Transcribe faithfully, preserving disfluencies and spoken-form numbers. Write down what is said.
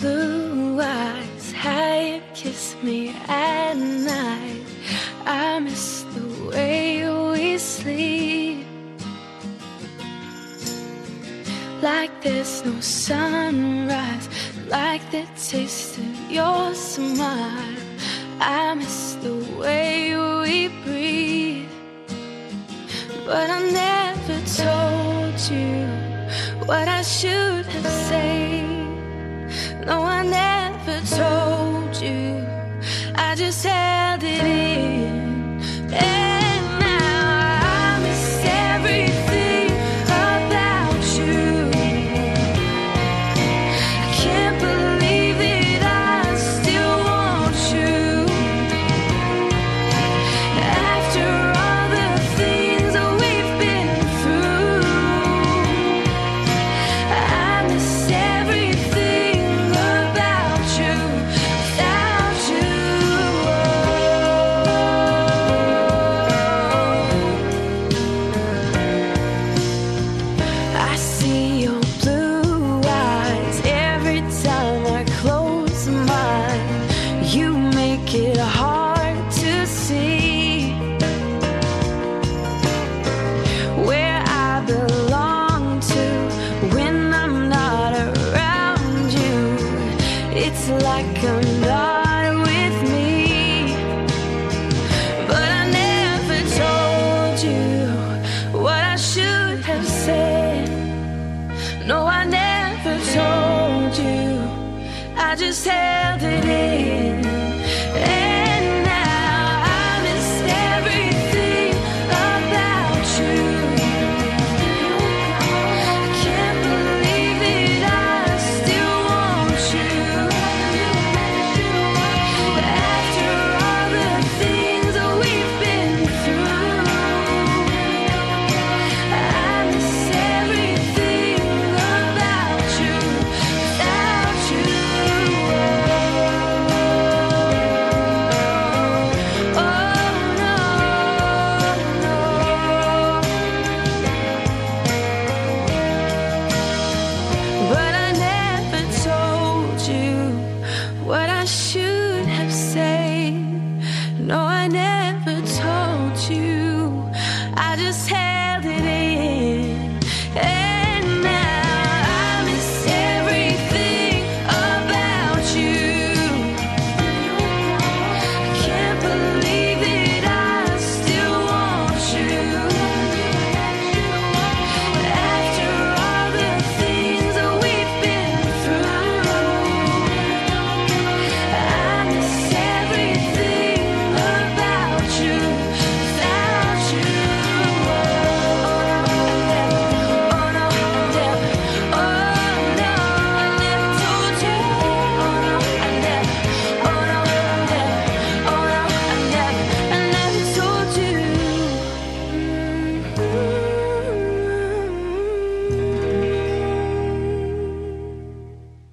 blue eyes, how you kiss me at night. I miss the way we sleep, like there's no sunrise, like the taste of your smile. I miss the way we breathe, but I never told you what I should have said. No, I never told you, I just held it in. And now I miss everything about you. I can't believe that I still want you. After all the things that we've been through, I miss everything about you without you. I see your blue eyes every time I close mine. You make it hard to see where I belong to when I'm not around you. It's like I'm not with me, but I never told you what I should have said. No, I never told you, I just held it in. And now I miss everything about you. I can't believe that I still want you. After all the things that we've been through, I miss everything about you without you. Oh no, no. But I never told you what I should have said. No, I never